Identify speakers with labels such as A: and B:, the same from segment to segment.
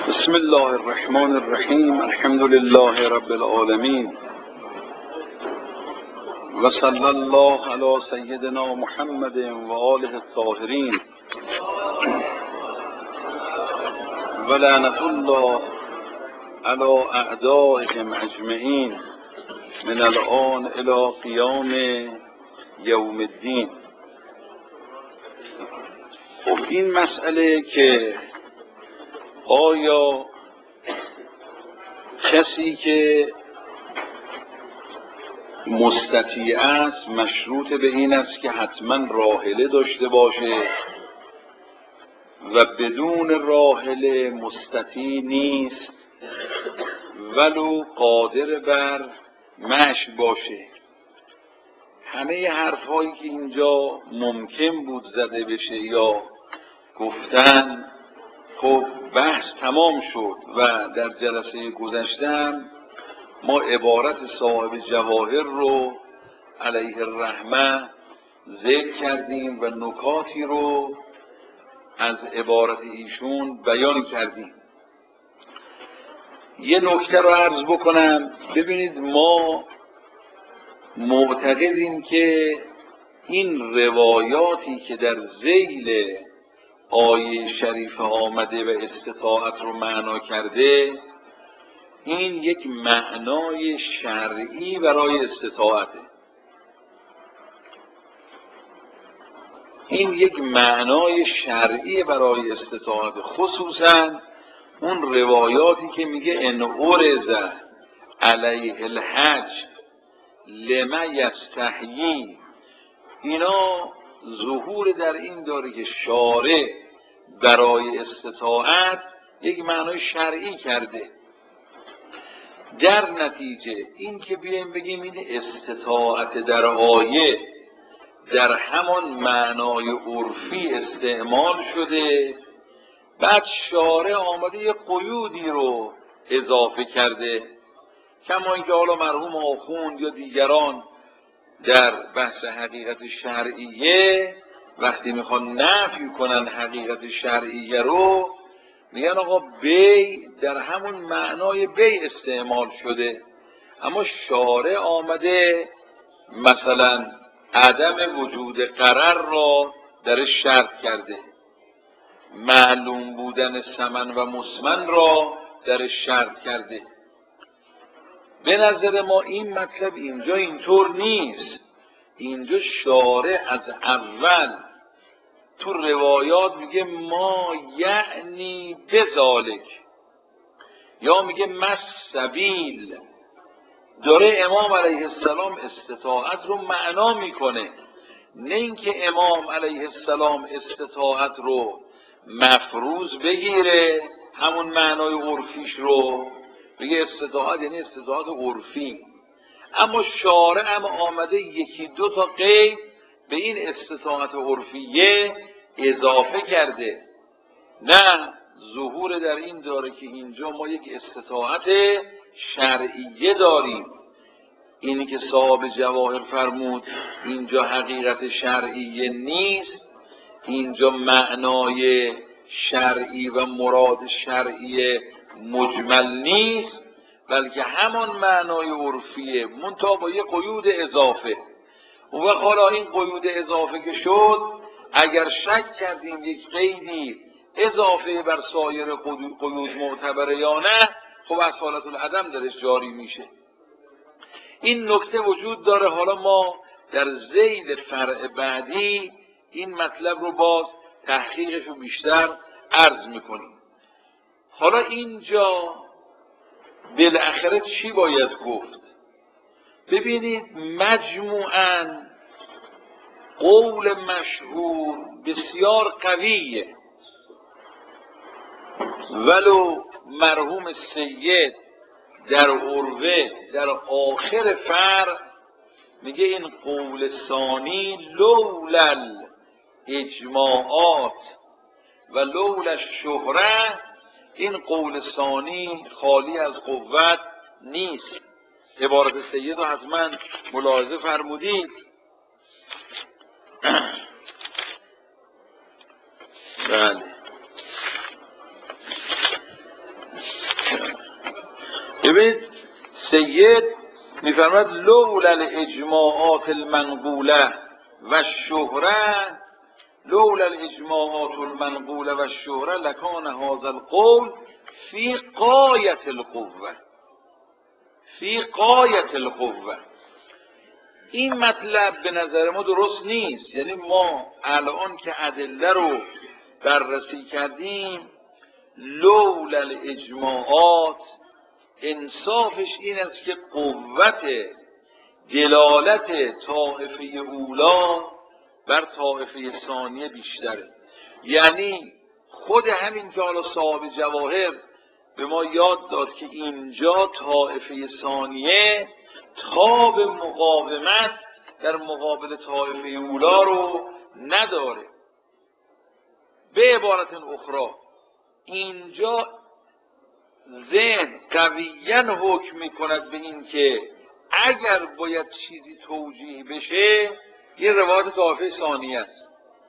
A: بسم الله الرحمن الرحیم. الحمد لله رب العالمین و صلی الله علی سیدنا محمد و آله الطاهرین و لعنة الله علی اعدائهم اجمعین من الآن الی قیام یوم الدین. خب این مسئله که آیا کسی که مستطیع است مشروط به این است که حتما راحله داشته باشه و بدون راحله مستطیع نیست ولو قادر بر مشی باشه. همه حرفایی که اینجا ممکن بود زده بشه یا گفتن، خب بحث تمام شد و در جلسه گذشتم ما عبارت صاحب جواهر رو علیه الرحمه ذکر کردیم و نکاتی رو از عبارت ایشون بیان کردیم. یه نکته رو عرض بکنم. ببینید، ما معتقدیم که این روایاتی که در ذیل آیه شریفه آمده و استطاعت رو معنا کرده، این یک معنای شرعی برای استطاعته. این یک معنای شرعی برای استطاعت، خصوصا اون روایاتی که میگه ان عرض علیه الحج لما یستحیی، اینا ظهور در این داره که شارع برای استطاعت یک معنای شرعی کرده. در نتیجه این که بیایم بگیم این استطاعت در آیه در همان معنای عرفی استعمال شده، بعد شارع آمده یه قیودی رو اضافه کرده، کما اینکه حالا مرحوم آخوند یا دیگران در بحث حقیقت شرعیه وقتی میخوان نفی کنن حقیقت شرعیه رو، میگن آقا بی در همون معنای بی استعمال شده، اما شارع آمده مثلا عدم وجود قرار را درش شرط کرده، معلوم بودن ثمن و مسمن را درش شرط کرده. به نظر ما این مطلب اینجا اینطور نیست. اینجا شارع از اول تو روایات میگه ما یعنی بذالک، یا میگه مسبیل، داره امام علیه السلام استطاعت رو معنا میکنه، نه اینکه امام علیه السلام استطاعت رو مفروض بگیره همون معنای عرفیش رو بگه استطاعت یعنی استطاعت عرفی. اما شارع هم آمده یکی دو تا قید به این استطاعت عرفیه اضافه کرده. نه، ظهور در این داره که اینجا ما یک استطاعت شرعیه داریم. اینی که صاحب جواهر فرمود اینجا حقیقت شرعیه نیست، اینجا معنای شرعی و مراد شرعی مجمل نیست، بلکه همان معنای عرفیه منتها با یه قیود اضافه. و حالا این قیود اضافه که شد، اگر شک کردیم یک قیدی اضافه بر سایر قیود معتبره یا نه، خب از حالت العدم درش جاری میشه. این نکته وجود داره. حالا ما در ذیل فرع بعدی این مطلب رو باز تحقیقش رو بیشتر عرض میکنیم. حالا اینجا بالاخره چی باید گفت؟ ببینید، مجموعاً قول مشهور بسیار قویه، ولو مرحوم سید در عروه در آخر فرع میگه این قول ثانی لولا اجماعات و لولا شهره، این قول ثانی خالی از قوت نیست. عبارت سید رو حتما ملاحظه فرمودید. بله، ببینید سید میفرماد لولا الاجماعات المنقوله و الشهره لولا الاجماعات المنقوله و الشهره لکان هذا القول فی غایت القوه فی غایت القوه. این مطلب به نظر ما درست نیست. یعنی ما الان که ادله رو بررسی کردیم، لولا الاجماعات انصافش این است که قوت دلالت طائفه اولا بر طائفه ثانیه بیشتره. یعنی خود همین که حالا صاحب جواهر به ما یاد داد که اینجا طائفه ثانیه تاب مقاومت در مقابل طائفه اولا رو نداره. به عبارت اخرى اینجا ذهن قویاً حکم میکند به این که اگر باید چیزی توجیه بشه یه روایت طائفه ثانیه است.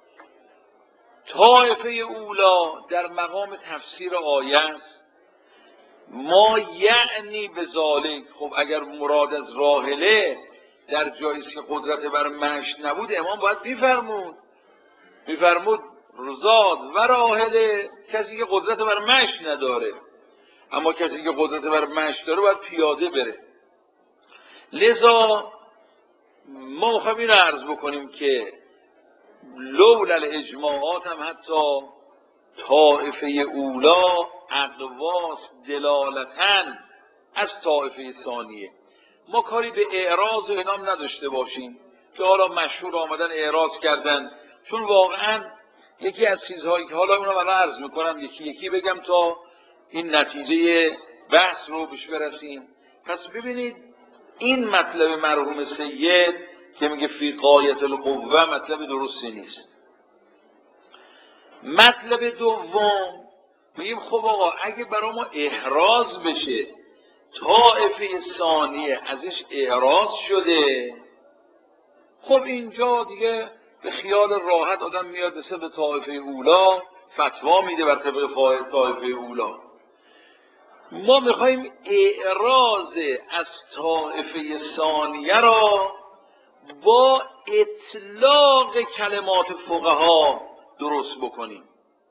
A: طائفه اولا در مقام تفسیر آیه است. ما یعنی به ذالک، خب اگر مراد از راحله در جایی که قدرت بر مشی نبود امام باید میفرمود رزاد و راحله کسی که قدرت بر مشی نداره، اما کسی که قدرت بر مشی داره باید پیاده بره. لذا ما میخوایم این عرض بکنیم که لولا الاجماعات هم حتی طائفه اولا اقواس دلالتاً از طائفه ثانیه. ما کاری به اعراض و اینام نداشته باشیم که حالا مشهور آمدن اعراض کردن، چون واقعاً یکی از چیزهایی که حالا اونم الان عرض میکنم یکی یکی بگم تا این نتیجه بحث رو بهش برسیم. پس ببینید این مطلب مرحوم سید که میگه فی غایت القوه مطلب درستی نیست. مطلب دوم میگیم خب آقا اگه برای ما احراز بشه طائفه ثانیه ازش احراز شده، خب اینجا دیگه به خیال راحت آدم میاد به طائفه اولا فتوا میده بر طبق طائفه اولا. ما میخوایم اعراض از طائفه ثانیه را با اطلاق کلمات فقها درست بکنیم.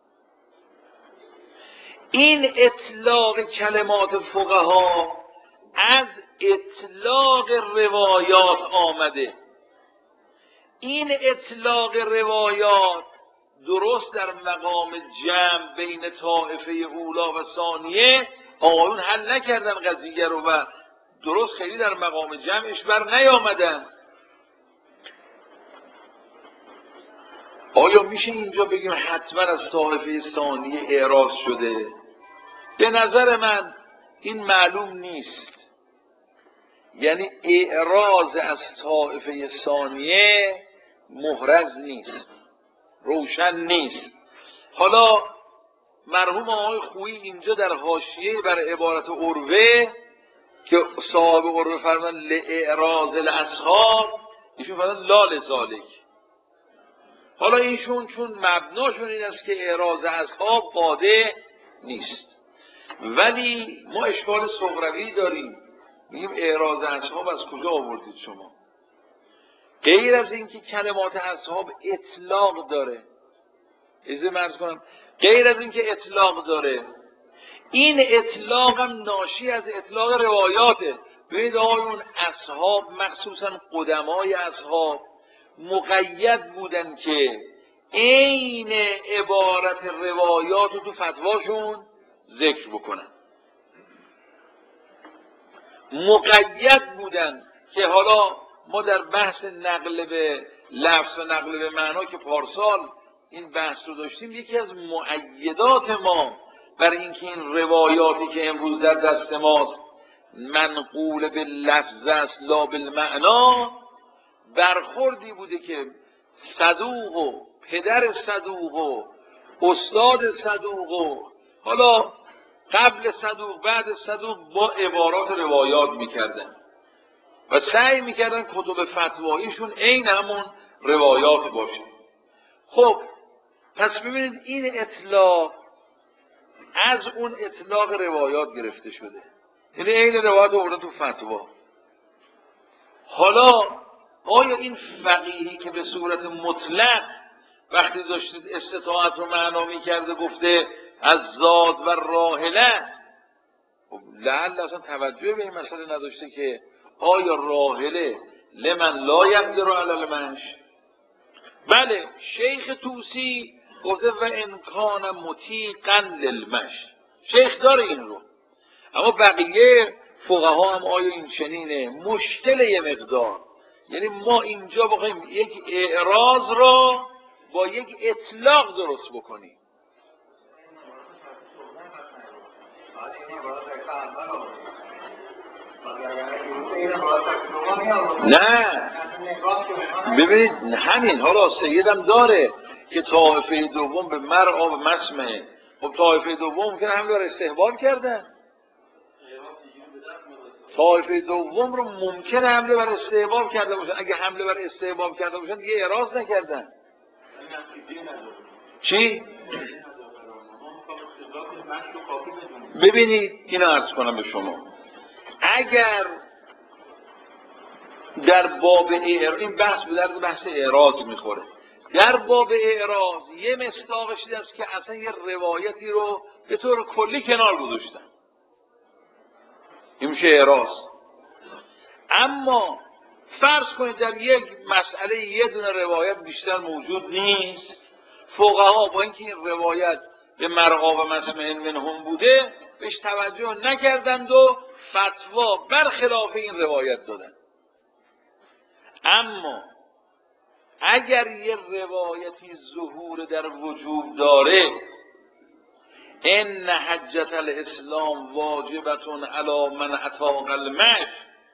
A: این اطلاق کلمات فقها از اطلاق روایات آمده. این اطلاق روایات درست در مقام جمع بین طائفه اولا و ثانیه آقایون حل نکردن قضیه رو و درست خیلی در مقام جمعش بر نیامدن. آیا میشه اینجا بگیم حتما از طائفه ثانیه اعراض شده؟ به نظر من این معلوم نیست. یعنی اعراض از طائفه ثانیه محرز نیست، روشن نیست. حالا مرحوم آقای خویی اینجا در حاشیه بر عبارت عروه که صاحب عروه فرمان لاعراض الاصحاب، ایشون فرمان لا لذالک. حالا ایشون چون مبناشون این است که اعراض اصحاب قاده نیست، ولی ما اشکال صغروی داریم. میگیم اعراض اصحاب از کجا آوردید شما؟ غیر از اینکه کلمات اصحاب اطلاق داره، اجازه من عرض کنم، غیر از اینکه اطلاق داره، این اطلاق هم ناشی از اطلاق روایاته. ببینید آقایون اصحاب مخصوصا قدمای اصحاب مقید بودن که عین عبارت روایات رو تو فتواشون ذکر بکنن. مقید بودن که حالا ما در بحث نقل به لفظ و نقل به معنا که پارسال این بحث رو داشتیم، یکی از مؤیدات ما برای اینکه این روایاتی که امروز در دست ماست منقول به لفظ است لا بالمعنا، برخوردی بوده که صدوق و پدر صدوق و استاد صدوق و حالا قبل صدوق بعد صدوق با عبارات روایات میکردن و سعی میکردن کتب فتواییشون عین همون روایات باشه. خب پس ببینید این اطلاق از اون اطلاق روایات گرفته شده. یعنی عین روایت آورده تو فتوا. حالا آیا این فقیهی که به صورت مطلق وقتی داشتید استطاعت رو معنا می‌کرده گفته از زاد و راحله، خب لعل اصلا توجه به این مسئله نداشته که آیا راحله لمن لا یقدر علی المشی؟ بله شیخ طوسی گفته و امکان مطیقا للمشی، شیخ داره این رو، اما بقیه فقها هم آیا این چنینه؟ مشکل یه مقدار، یعنی ما اینجا بخوایم یک اعراض را با یک اطلاق درست بکنیم. نه ببینید همین، حالا سیدم داره که طایفه دوم به مرعا و مسمعه. خب طایفه دوم ممکنه حمله بر استحباب کردن، طایفه دوم رو ممکنه حمله بر استحباب کرده باشن، اگه حمله بر استحباب کرده باشن دیگه اعراض نکردن. چی؟ ببینید اینو عرض کنم به شما، اگر در باب اعراض، این بحث به درد بحث اعراض میخوره، در باب اعراض یه مصداقش این است که اصلا یه روایتی رو به طور کلی کنار گذاشتن، این میشه اعراض. اما فرض کنید در یک مسئله یه دونه روایت بیشتر موجود نیست، فقها با اینکه این روایت به مرعا و مسمع منهم بوده بهش توجه نکردند و فتوا برخلاف این روایت دادن. اما اگر یه روایتی ظهور در وجوب داره، ان حجت الاسلام واجبتون علی من اطاق المشی،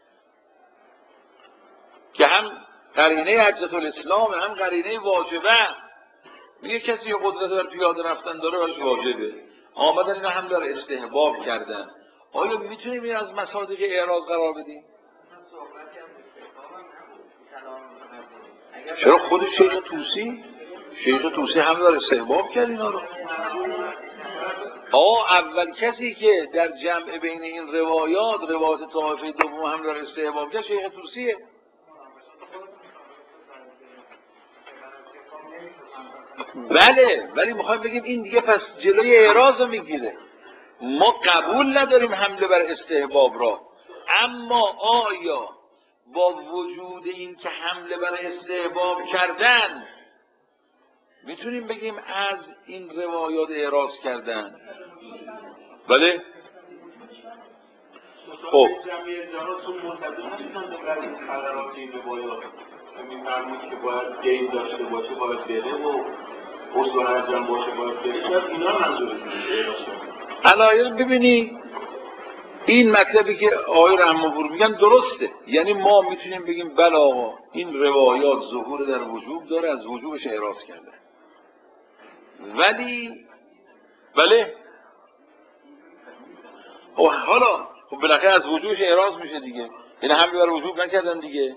A: که هم قرینه حجت الاسلام هم قرینه واجبه، میگه کسی یه قدرت بر پیاده رفتن داره براش واجبه، آمدن اینا هم داره استحباب کردن، آیا میتونیم این از مصادیق اعراض قرار بدیم؟ چرا خود شیخ طوسی هم داره استحباب کرد اینا رو. اول کسی که در جمع بین این روایات طایفه دوم هم داره استحباب کرد شیخ طوسیه. بله ولی میخوایم بگیم این دیگه پس جلوی اعراض رو میگیره، ما قبول نداریم حمله بر استحباب را، اما آیا با وجود این که حمله بر استحباب کردن میتونیم بگیم از این روایات اعراض کردن؟ بله خب
B: این مرموز که باید گیم داشته باشه باید بره و اصول انجام باشه باید بره، شاید اینا منظورتونه.
A: علایل ببینی این مطلبی که آقای رحم‌الله میگن درسته، یعنی ما میتونیم بگیم بله آقا این روایات ظهور در وجوب داره، از وجوبش اعراض کرده، ولی بله حالا خب بالاخره از وجوبش اعراض میشه دیگه، یعنی حمله بر وجوب نکردن دیگه.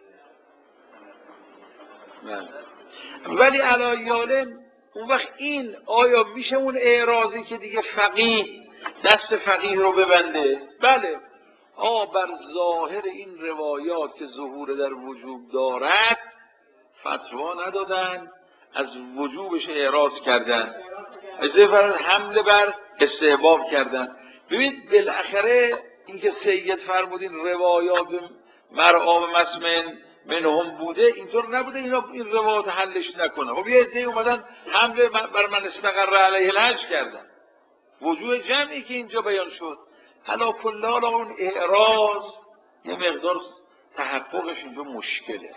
A: نه. ولی علایالن اون وقت این آیا میشه اون اعراضی که دیگه فقیه دست فقیه رو ببنده؟ بله بر ظاهر این روایات که ظهور در وجوب دارد فتوا ندادن، از وجوبش اعراض کردن، حمله بر استحباب کردن. ببینید بالاخره اینکه سید فرمودین روایات مرعا و مسمع منهم بوده، اینطور نبوده اینا این روایات حلش نکنه. خب یه عده اومدن حمله بر من استقر علیه الحج کردن، وجوه جمعی که اینجا بیان شد. علا کل حال اون اعراض یه مقدار تحققش اینجا مشکله،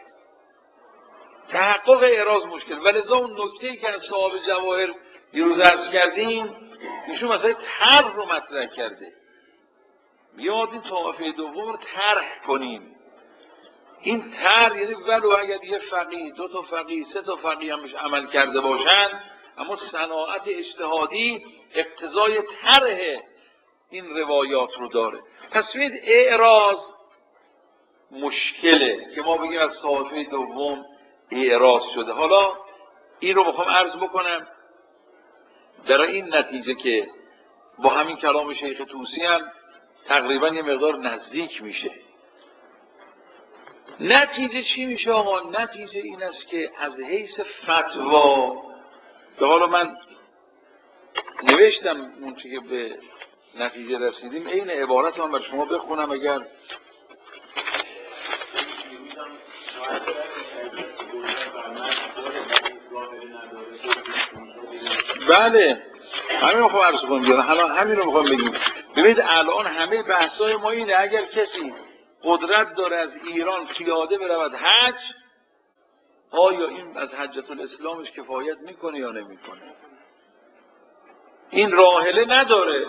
A: تحقق اعراض مشکل، ولذا اون نکته‌ای که از صاحب جواهر دیروز عرض کردیم ایشون مثلا طرح رو مطرح کرده، بیاد این طایفه دوم رو طرح کنیم. این طرح یعنی ولو اگر یه فقیه، دو تا فقیه، سه تا فقیه هم عمل کرده باشن، اما صناعت اجتهادی اقتضای طرح این روایات رو داره. پس ببینید اعراض مشکله که ما بگیم از طایفه دوم اعراض شده. حالا این رو میخوام عرض بکنم در این نتیجه که با همین کلام شیخ طوسی هم تقریبا یه مقدار نزدیک میشه. نتیجه چی میشه آقا؟ نتیجه این است که از حیث فتوا، به حالا من نوشتم اون چی که به نتیجه رسیدیم، این عبارت من بر شما بخونم اگر بله همین رو خواهم عرض کنم، همین رو میخوام بگیم. ببینید الان همه بحثای ما اینه اگر کسی قدرت داره از ایران پیاده برود حج، آیا این از حجة الاسلامش کفایت میکنه یا نمیکنه؟ این راحله نداره،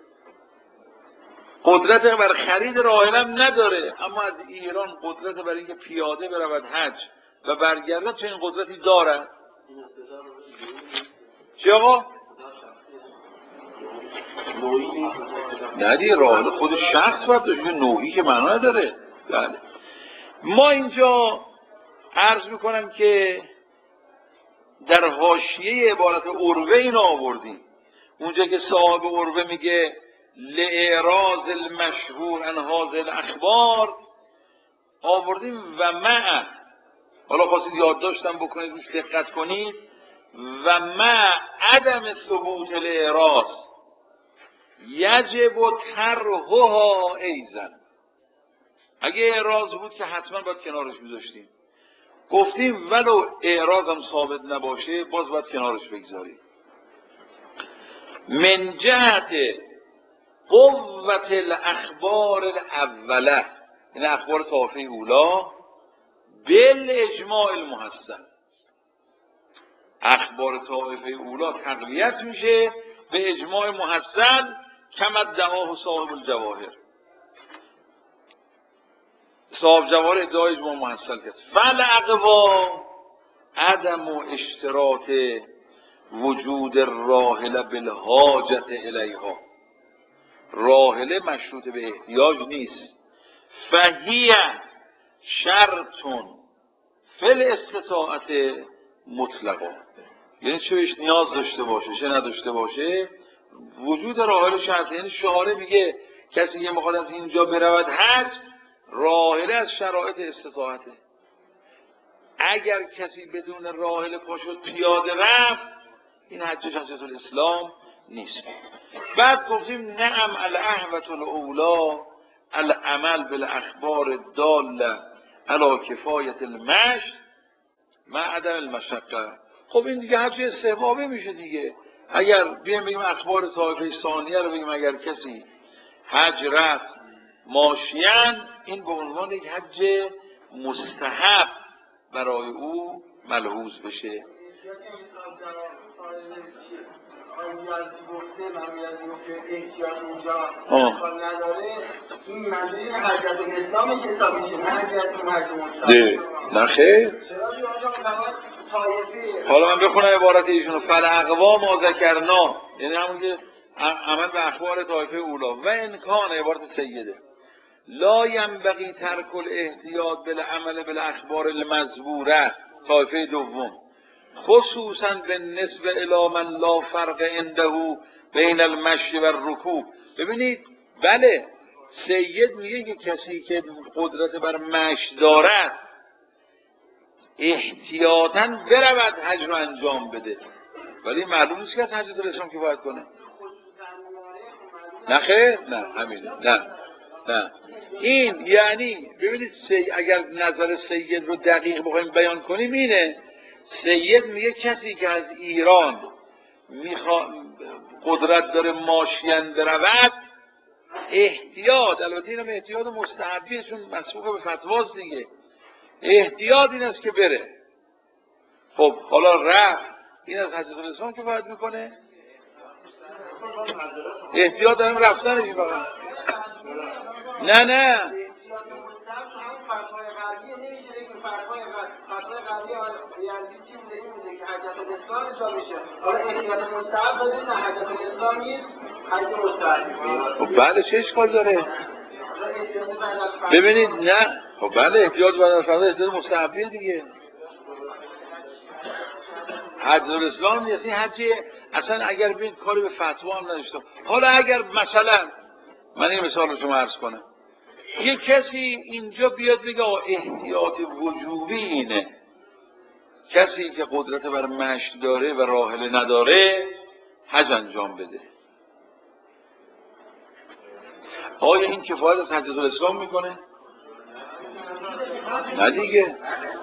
A: قدرت بر خرید راحله هم نداره، اما از ایران قدرت بر اینکه پیاده برود حج و برگردد چه این قدرتی داره؟ چی آقا؟ نه دیگه راحله خود شخص باید داشته، نوعی که معنا نداره. بله ما اینجا عرض میکنم که در حاشیه عبارت عروه اینو آوردیم، اونجا که صاحب عروه میگه لإعراض المشهور عن هذه الاخبار آوردیم و مع، حالا خواستید یادداشتم بکنید روش دقت کنید، و مع عدم ثبوت الإعراض یجب طرحها ایضا. اگه اعراض بود که حتما باید کنارش میذاشتیم، گفتیم ولو اعراض هم ثابت نباشه باز باید کنارش بگذاریم. من جهت قوت الاخبار الاوله، این اخبار طائفه اولا، بالاجماع المحسن، اخبار طائفه اولا تقویت میشه به اجماع محسن، کما ادعاه صاحب الجواهر. صاحب جواهر ادعای اجماع محسن کرد. فالاقوا عدم اشتراط وجود الراحله بالحاجت الیها، راحله مشروط به احتیاج نیست. فهی شرط فی الاستطاعت مطلقا، یعنی چه بهش نیاز داشته باشه چه نداشته باشه، وجود راحله شرط. یعنی شعاره میگه کسی که میخواد از اینجا برود حج، راحله از شرایط استطاعته. اگر کسی بدون راحله پا شد پیاده رفت، این حجش حجة الاسلام نیست. بعد گفتیم نعم الاحوة الاولی العمل بالاخبار الداله علی کفایت المشی مع عدم المشقه. خب این دیگه حج استحبابی میشه دیگه. اگر بگیم اخبار طائفه ثانیه رو بگیم اگر کسی حج رفت ماشیان، این به عنوان یک حج مستحب برای او ملحوظ بشه. نه خیر. حالا من بخونم عبارت ایشونو. فالاقوا ما ذکرنا، یعنی همون که عمل به اخبار طائفه اولا، و انکان عبارت سیده لا ینبغی ترک الاحتیاط بالعمل بالاخبار المذکوره، طائفه دوم، خصوصا بالنسبه الی من لا فرق عنده بین المشی و الرکوب. ببینید بله سید میگه که کسی که قدرت بر مشی دارد احتیاطاً برود حج رو انجام بده، ولی معلوم نیست که از حج الاسلام کفایت کنه. نه خیر، نه همین، نه این یعنی ببینید اگر نظر سید رو دقیق بخوایم بیان کنیم اینه، سید میگه کسی که از ایران قدرت داره ماشین برود احتیاط، البته اینم احتیاط مستحبیه چون مسبوق به فتواست دیگه، احتیاط این است که بره. خب حالا رفت، این از حجة الاسلام کفایت میکنه؟ احتیاط داریم رفتنش فقط. نه بله چه اشکال داره؟ ببینید نه خب بله احتیاط بعد از فرض احتیاط مستحبیه دیگه. حج الاسلام نیست این حج اصلا. اگر ببینید کاری به فتوا هم نداشته. حالا اگر مثلا من این مثال رو شما عرض کنم. یه کسی اینجا بیاد بگه احتیاط وجوبی اینه، کسی که قدرت بر مشی داره و راحله نداره حج انجام بده. آیا این کفایت از حجة الاسلام میکنه؟ نه دیگه،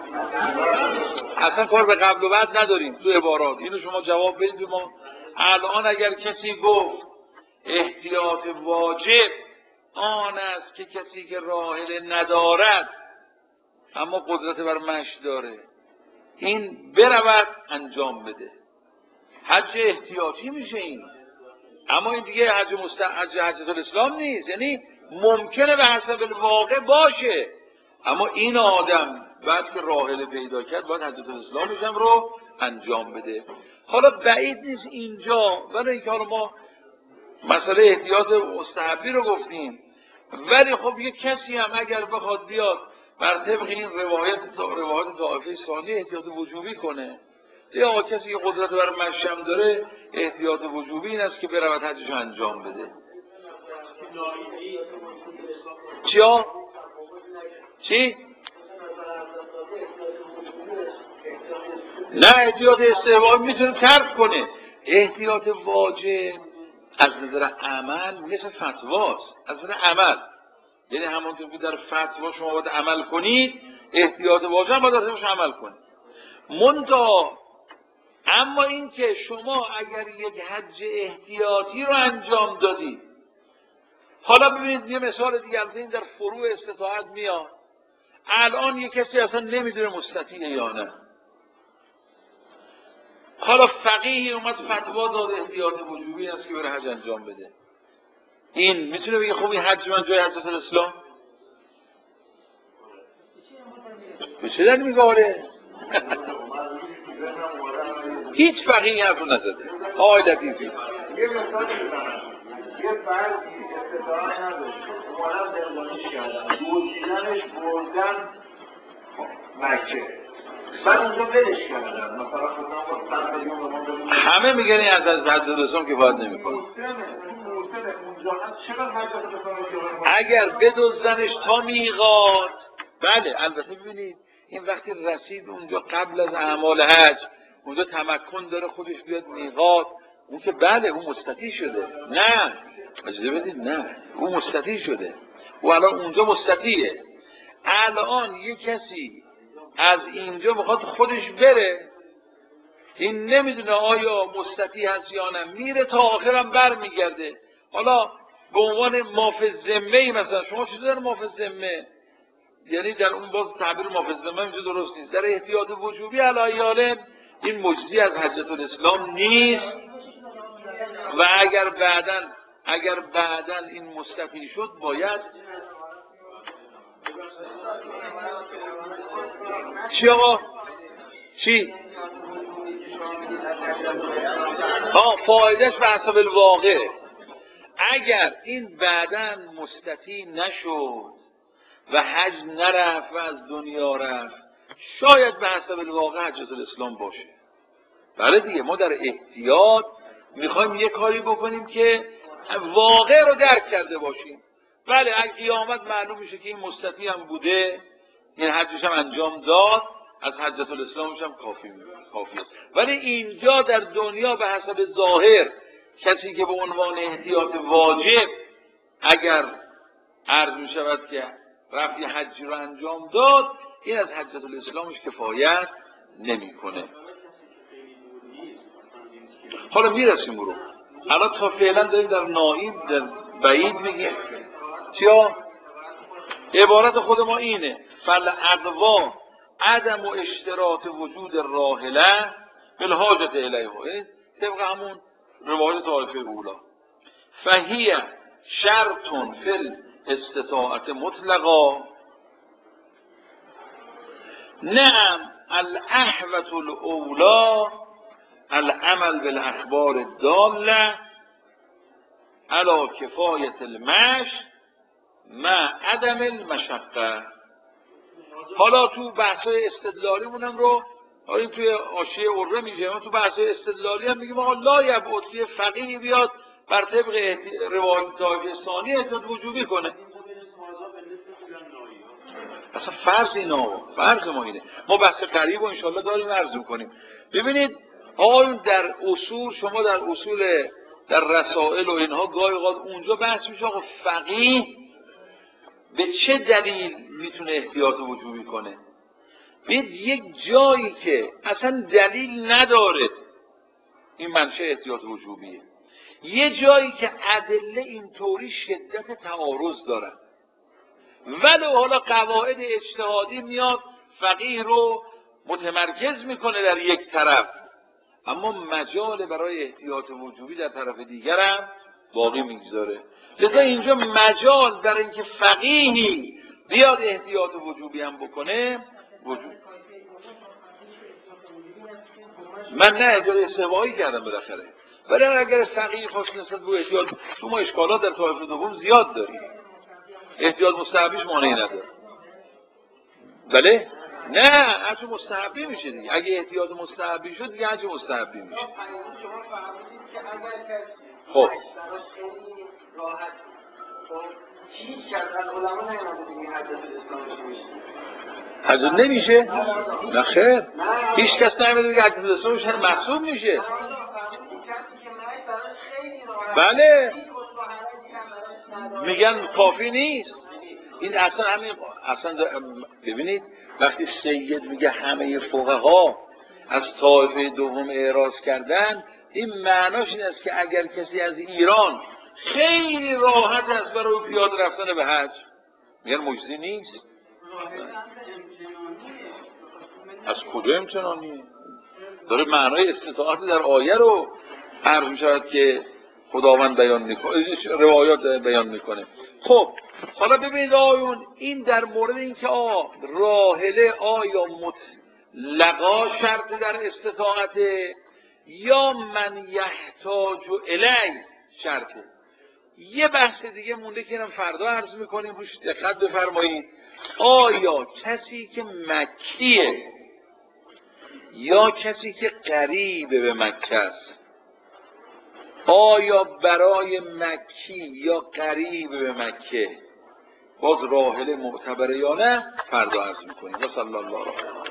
A: اصلا کار به قبل و بعد نداریم تو عبارات. اینو شما جواب بدید به ما. الان اگر کسی گفت احتیاط واجب آن است که کسی که راحله ندارد اما قدرت بر مشی داره این برود انجام بده، حج احتیاطی میشه این. اما این دیگه حجة الاسلام نیست، یعنی ممکنه به حسب الواقع باشه، اما این آدم بعد که راحله پیدا کرد باید حجة الاسلامش هم رو انجام بده. حالا بعید نیست اینجا، برای اینکه حالا ما مسئله احتیاط مستحبی رو گفتیم، ولی خب یک کسی هم اگر بخواد بیاد بر طبق این روایت طائفه ثانی احتیاط وجوبی کنه، یا کسی که قدرت بر مشی هم داره احتیاط وجوبی این است که برود حجش انجام بده. چیا؟ چی؟ نه، احتیاط استحباب میتونه ترک کنه. احتیاط واجب از نظر عمل مثل فتواست، از نظر عمل، یعنی همونطور که در فتوا شما باید عمل کنید، احتیاط واجب هم باید ازش عمل کنید. منتها اما این که شما اگر یک حج احتیاطی رو انجام دادید، حالا ببینید یه مثال دیگه از این در فروع استطاعت میاد. الان یک کسی اصلا نمیدونه مستطیعه یا نه، حالا فقیهی اومد فتوا داد احتیاط وجوبی است که بره حج انجام بده، این میتونه بگه خب این حج من جای حجة الاسلام؟ به چه دلیل میگه آره؟ هیچ فقیهی حرف نزده. آقای لطیفی
B: یه مثال میزنم، یه فردی استطاعت نداشت، اومدن زندانیش کردن، دوزیدنش بردن مکه، بعد اونجا ولش کردن، مثلا خودم با 100 میلیون به ما بدون.
A: همه میگن این از حجة الاسلام کفایت نمیکنه. اگر بدزدنش تا میقات، بله البته ببینید این وقتی رسید اونجا قبل از اعمال حج، اونجا تمکن داره خودش بیاد میقات، اون که بله اون مستطیع شده. نه اجازه بدید، نه اون مستطیع شده، و الان اونجا مستطیعه. الان یه کسی از اینجا میخواد خودش بره، این نمیدونه آیا مستطیع هست یا نه، میره تا آخرم بر میگرده. حالا به عنوان مافی ذمه‌ای مثلا شما چیزی در مافی ذمه، یعنی در اون باز تعبیر مافی ذمه اینجا درست نیست، در احتیاط وجوبی علایالم این مجزی از حجة الاسلام نیست، و اگر بعداً این مستطیع شد باید چی آقا؟ چی؟ فایدهش به حسب الواقع. اگر این بعداً مستطیع نشد و حج نرفت و از دنیا رفت، شاید به حسب الواقع حجة الاسلام باشه. بله دیگه، ما در احتیاط میخوایم یه کاری بکنیم که واقع رو درک کرده باشیم. بله اگه قیامت معلوم میشه که این مستطیع هم بوده، این حجش هم انجام داد، از حجة الاسلامش هم کافیه. ولی اینجا در دنیا به حسب ظاهر کسی که به عنوان احتیاط واجب اگر عرض میشود که رفت یه حجی رو انجام داد، این از حجة الاسلامش کفایت نمیکنه. حالا میرسیم برو، الان تا فعلا داریم در نائب در بعید میگیم. چیا؟ عبارت خود ما اینه: فالاقوا عدم و اشتراط وجود راحله بالحاجة الیها، طبق همون روایت طائفه اولا. فهی شرط فی الاستطاعت مطلقا، نعم الاحوط الاولا العمل بالاخبار الداله علی کفایت المشی مع عدم المشقه. حالا تو بحث‌های استدلالی مونم رو توی حاشیه اره میگه، تو بحث‌های استدلالی هم میگیم آقا لا یبعد که فقیه بیاد بر طبق روایت طایفه ثانی احتیاط وجوبی کنه. اصلا فرض ما اینه. ما بحث قریب و انشالله داریم عرض میکنیم. ببینید آقایون در اصول، شما در اصول در رسائل و اینها گاهی اوقات اونجا بحث میشه آقا فقیه به چه دلیل میتونه احتیاط وجوبی کنه. بید یک جایی که اصلا دلیل نداره این منشأ احتیاط وجوبیه، یه جایی که ادله اینطوری شدت تعارض دارن، ولو حالا قواعد اجتهادی میاد فقیه رو متمرکز میکنه در یک طرف، اما مجال برای احتیاط وجوبی در طرف دیگر هم باقی میگذاره. لذا اینجا مجال برای اینکه فقیهی بیاد احتیاط وجوبی هم بکنه وجود. من نه اجازه استوایی کردم بالاخره، ولی اگر فقیه خواست نسبت به احتیاط، تو ما اشکالات در طایفه دوم زیاد داریم، احتیاط مستحبیش مانعی نداره. بله؟ نه هرچه مستحبی میشه دیگه. اگه احتیاط مستحبی شد دیگه هرچه مستحبی میشه. خب حضرت نمیشه؟ نه خیر، هیچ کس نمیده دیگه حضرت اسلامش محسوب میشه. بله میگن کافی نیست این اصلا. همین اصلا ببینید وقتی سید میگه همه فقها از طایفه دوم اعراض کردن، این معناش این است که اگر کسی از ایران خیلی راحت است برای پیاده رفتن به حج، میگن مجزی نیست. از کجا امتنانیه؟ داره معنای استطاعت در آیه رو عرض میشود که خداوند بیان میکنه، روایات بیان میکنه. خب حالا ببینید آیون، این در مورد اینکه راحله آیا مطلقا شرط در استطاعت یا من یحتاج الی شرطه. یه بحث دیگه مونده که اینم فردا عرض میکنیم، روش دقت بفرمایید. آیا کسی که مکیه یا کسی که قریب به مکه است، آیا برای مکی یا قریب به مکه باز راحله معتبره یا نه؟ فردا عرض میکنیم. و صلی الله علیه و